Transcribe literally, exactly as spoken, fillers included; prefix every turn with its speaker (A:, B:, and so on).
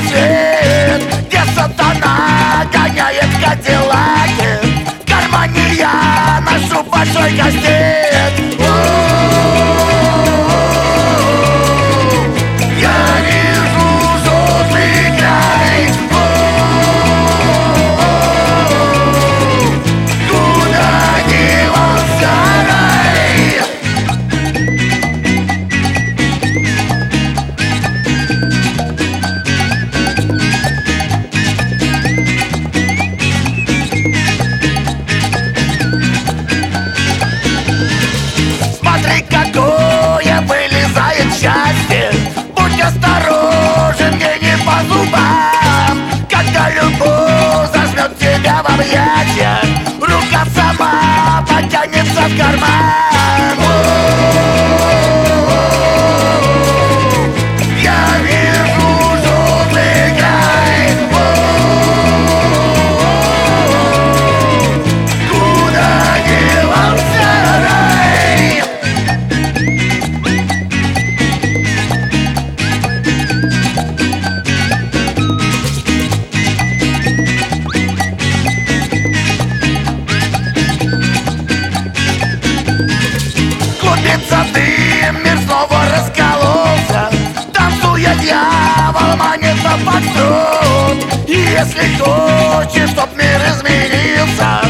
A: свет, где сатана гоняет кадиллаки. В кармане я ношу большой кастет. Я вижу желтый край, куда девался рай. Смотри, какое вылезает счастье. Будь осторожен, мне не по зубам. Когда любовь зажмет тебя в объятия, рука сама потянется в карман. Я вижу желтый край, куда девался рай. Клубится дым, мир снова раскололся. Танцуя, дьявол манит на фокстрот. И если хочешь, чтоб мир изменился,